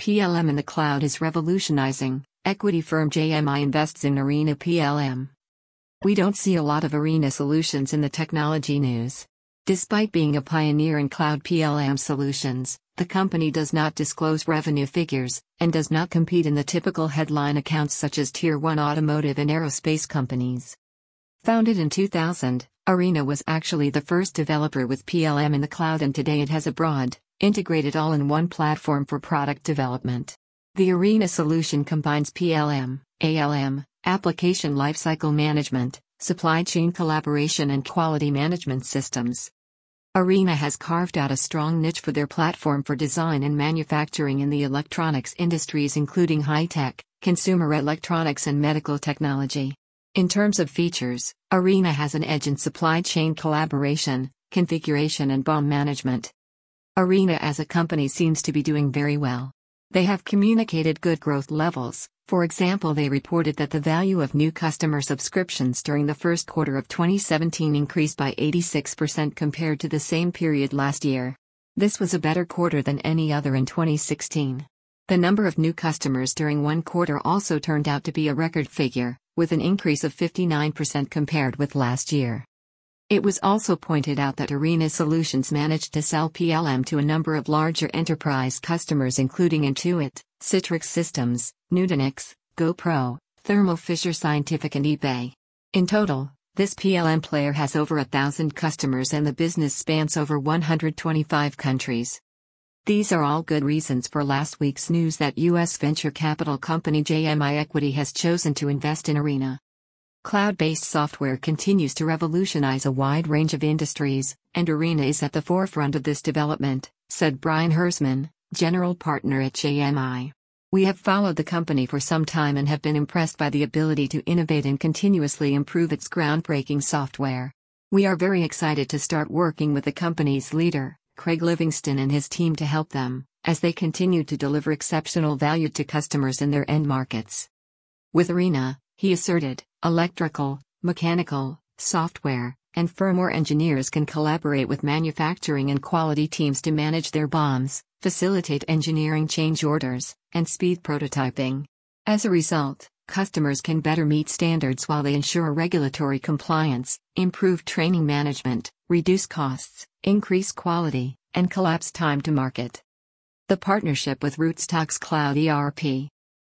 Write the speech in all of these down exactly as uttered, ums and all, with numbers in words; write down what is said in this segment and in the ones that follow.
P L M in the cloud is revolutionizing. Equity firm J M I invests in Arena P L M. We don't see a lot of Arena solutions in the technology news. Despite being a pioneer in cloud P L M solutions, the company does not disclose revenue figures, and does not compete in the typical headline accounts such as Tier one automotive and aerospace companies. Founded in two thousand, Arena was actually the first developer with P L M in the cloud, and today it has a broad, integrated all-in-one platform for product development. The Arena solution combines P L M, A L M, application lifecycle management, supply chain collaboration and quality management systems. Arena has carved out a strong niche for their platform for design and manufacturing in the electronics industries, including high-tech, consumer electronics and medical technology. In terms of features, Arena has an edge in supply chain collaboration, configuration and B O M management. Arena as a company seems to be doing very well. They have communicated good growth levels. For example, they reported that the value of new customer subscriptions during the first quarter of twenty seventeen increased by eighty-six percent compared to the same period last year. This was a better quarter than any other in twenty sixteen. The number of new customers during one quarter also turned out to be a record figure, with an increase of fifty-nine percent compared with last year. It was also pointed out that Arena Solutions managed to sell P L M to a number of larger enterprise customers, including Intuit, Citrix Systems, Nutanix, GoPro, Thermo Fisher Scientific and eBay. In total, this P L M player has over a thousand customers and the business spans over one hundred twenty-five countries. These are all good reasons for last week's news that U S venture capital company J M I Equity has chosen to invest in Arena. Cloud-based software continues to revolutionize a wide range of industries, and Arena is at the forefront of this development, said Brian Hersman, general partner at J M I. We have followed the company for some time and have been impressed by the ability to innovate and continuously improve its groundbreaking software. We are very excited to start working with the company's leader, Craig Livingston, and his team to help them, as they continue to deliver exceptional value to customers in their end markets. With Arena, he asserted, electrical, mechanical, software, and firmware engineers can collaborate with manufacturing and quality teams to manage their B O Ms, facilitate engineering change orders, and speed prototyping. As a result, customers can better meet standards while they ensure regulatory compliance, improve training management, reduce costs, increase quality, and collapse time to market. The partnership with Rootstock's Cloud E R P.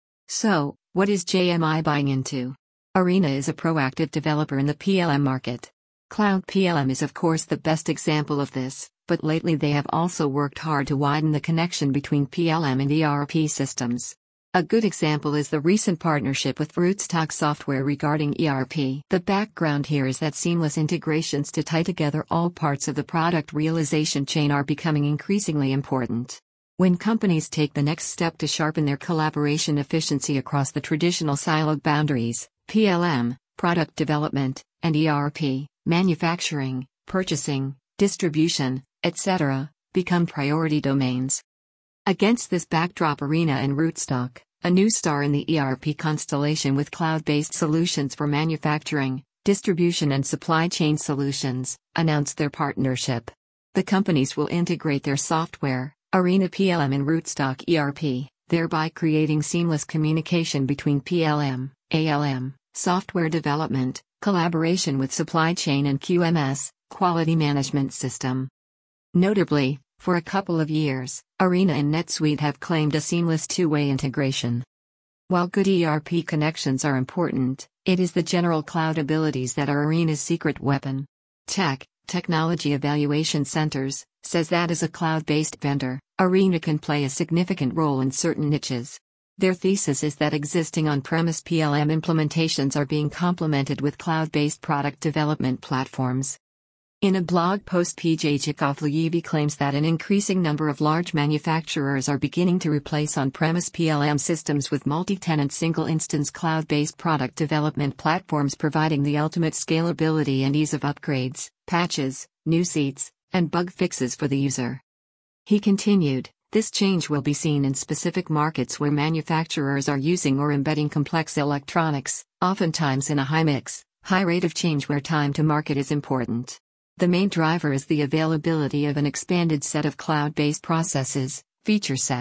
So, what is J M I buying into? Arena is a proactive developer in the P L M market. Cloud P L M is of course the best example of this, but lately they have also worked hard to widen the connection between P L M and E R P systems. A good example is the recent partnership with Rootstock Software regarding E R P. The background here is that seamless integrations to tie together all parts of the product realization chain are becoming increasingly important. When companies take the next step to sharpen their collaboration efficiency across the traditional siloed boundaries, P L M, product development, and E R P, manufacturing, purchasing, distribution, et cetera, become priority domains. Against this backdrop, Arena and Rootstock, a new star in the E R P constellation with cloud-based solutions for manufacturing, distribution and supply chain solutions, announced their partnership. The companies will integrate their software, Arena P L M and Rootstock E R P, thereby creating seamless communication between P L M, A L M, software development, collaboration with supply chain and Q M S, quality management system. Notably, for a couple of years, Arena and NetSuite have claimed a seamless two-way integration. While good E R P connections are important, it is the general cloud abilities that are Arena's secret weapon. Tech, Technology Evaluation Centers, says that as a cloud-based vendor, Arena can play a significant role in certain niches. Their thesis is that existing on-premise P L M implementations are being complemented with cloud-based product development platforms. In a blog post, P J Jakovljevi claims that an increasing number of large manufacturers are beginning to replace on-premise P L M systems with multi-tenant single-instance cloud-based product development platforms, providing the ultimate scalability and ease of upgrades, patches, new seats, and bug fixes for the user. He continued, this change will be seen in specific markets where manufacturers are using or embedding complex electronics, oftentimes in a high-mix, high rate of change where time to market is important. The main driver is the availability of an expanded set of cloud-based processes, feature sets,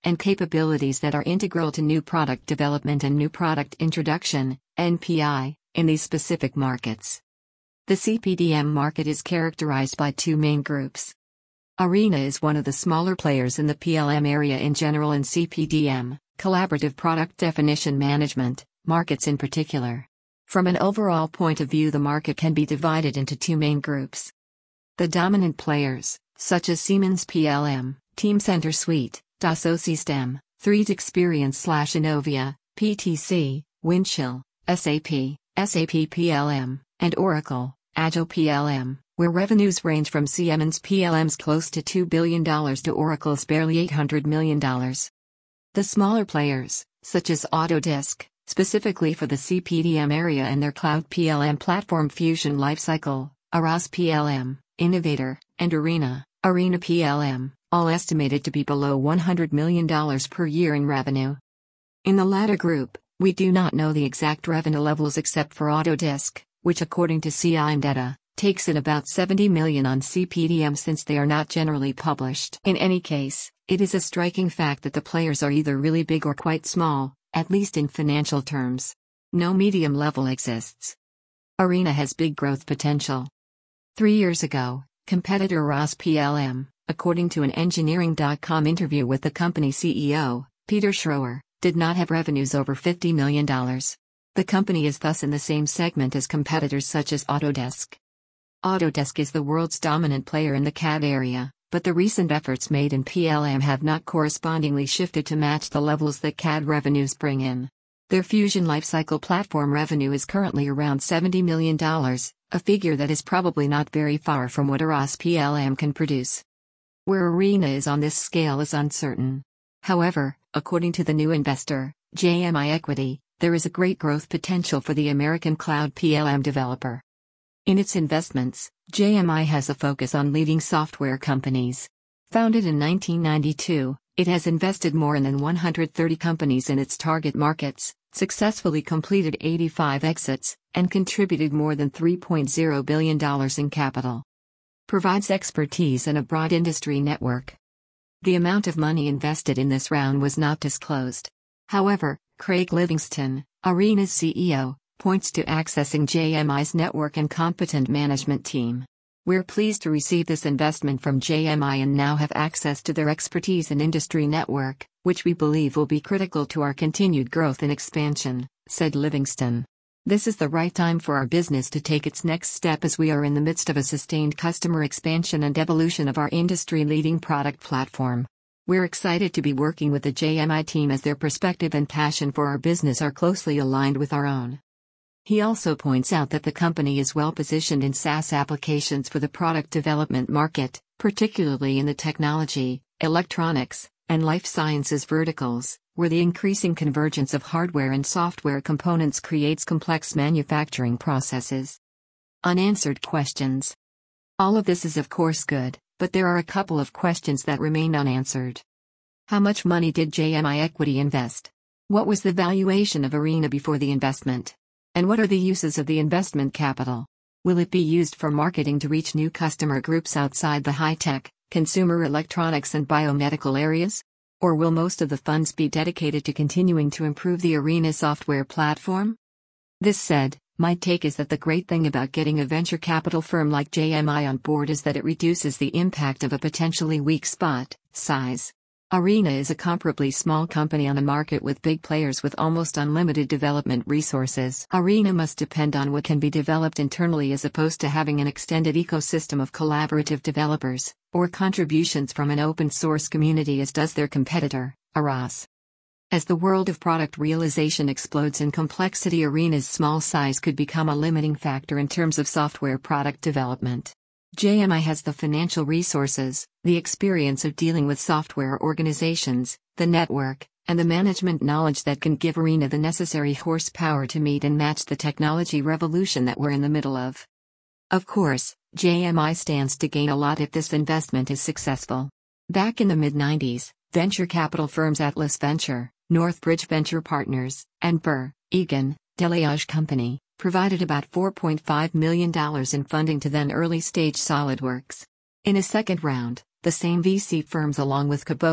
and capabilities that are integral to new product development and new product introduction, N P I, in these specific markets. The C P D M market is characterized by two main groups. Arena is one of the smaller players in the P L M area in general and C P D M, collaborative product definition management, markets in particular. From an overall point of view, the market can be divided into two main groups. The dominant players, such as Siemens P L M, Teamcenter Suite, Dassault Systèmes, three D Experience/Innovia, P T C, Windchill, S A P, S A P P L M, and Oracle, Agile P L M, where revenues range from Siemens P L M's close to two billion dollars to Oracle's barely eight hundred million dollars. The smaller players, such as Autodesk, specifically for the C P D M area and their cloud P L M platform Fusion Lifecycle, Aras P L M, Innovator, and Arena, Arena P L M, all estimated to be below one hundred million dollars per year in revenue. In the latter group, we do not know the exact revenue levels except for Autodesk, which according to C I M data, takes in about seventy million dollars on C P D M since they are not generally published. In any case, it is a striking fact that the players are either really big or quite small, at least in financial terms. No medium level exists. Arena has big growth potential. Three years ago, competitor Aras P L M, according to an Engineering dot com interview with the company C E O, Peter Schroer, did not have revenues over fifty million dollars. The company is thus in the same segment as competitors such as Autodesk. Autodesk is the world's dominant player in the C A D area, but the recent efforts made in P L M have not correspondingly shifted to match the levels that C A D revenues bring in. Their Fusion Lifecycle platform revenue is currently around seventy million dollars, a figure that is probably not very far from what Aras P L M can produce. Where Arena is on this scale is uncertain. However, according to the new investor, J M I Equity, there is a great growth potential for the American cloud P L M developer. In its investments, J M I has a focus on leading software companies. Founded in nineteen ninety-two, it has invested more than one hundred thirty companies in its target markets, successfully completed eighty-five exits, and contributed more than three point zero billion dollars in capital. Provides expertise and a broad industry network. The amount of money invested in this round was not disclosed. However, Craig Livingston, Arena's C E O, points to accessing J M I's network and competent management team. We're pleased to receive this investment from J M I and now have access to their expertise and industry network, which we believe will be critical to our continued growth and expansion, said Livingston. This is the right time for our business to take its next step as we are in the midst of a sustained customer expansion and evolution of our industry-leading product platform. We're excited to be working with the J M I team as their perspective and passion for our business are closely aligned with our own. He also points out that the company is well positioned in SaaS applications for the product development market, particularly in the technology, electronics, and life sciences verticals, where the increasing convergence of hardware and software components creates complex manufacturing processes. Unanswered questions. All of this is of course good, but there are a couple of questions that remain unanswered. How much money did J M I Equity invest? What was the valuation of Arena before the investment? And what are the uses of the investment capital? Will it be used for marketing to reach new customer groups outside the high-tech, consumer electronics and biomedical areas? Or will most of the funds be dedicated to continuing to improve the Arena software platform? This said, my take is that the great thing about getting a venture capital firm like J M I on board is that it reduces the impact of a potentially weak spot, size. Arena is a comparably small company on a market with big players with almost unlimited development resources. Arena must depend on what can be developed internally as opposed to having an extended ecosystem of collaborative developers, or contributions from an open source community as does their competitor, Aras. As the world of product realization explodes in complexity, Arena's small size could become a limiting factor in terms of software product development. J M I has the financial resources, the experience of dealing with software organizations, the network, and the management knowledge that can give Arena the necessary horsepower to meet and match the technology revolution that we're in the middle of. Of course, J M I stands to gain a lot if this investment is successful. Back in the mid nineties, venture capital firms Atlas Venture, Northbridge Venture Partners, and Burr, Egan, Deluge Company provided about four point five million dollars in funding to then early-stage SolidWorks. In a second round, the same V C firms along with Kubota,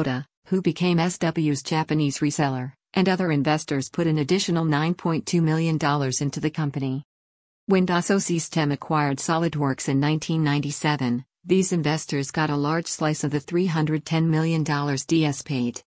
who became S W's Japanese reseller, and other investors put an additional nine point two million dollars into the company. When Dassault Systèmes acquired SolidWorks in nineteen ninety-seven, these investors got a large slice of the three hundred ten million dollars D S paid.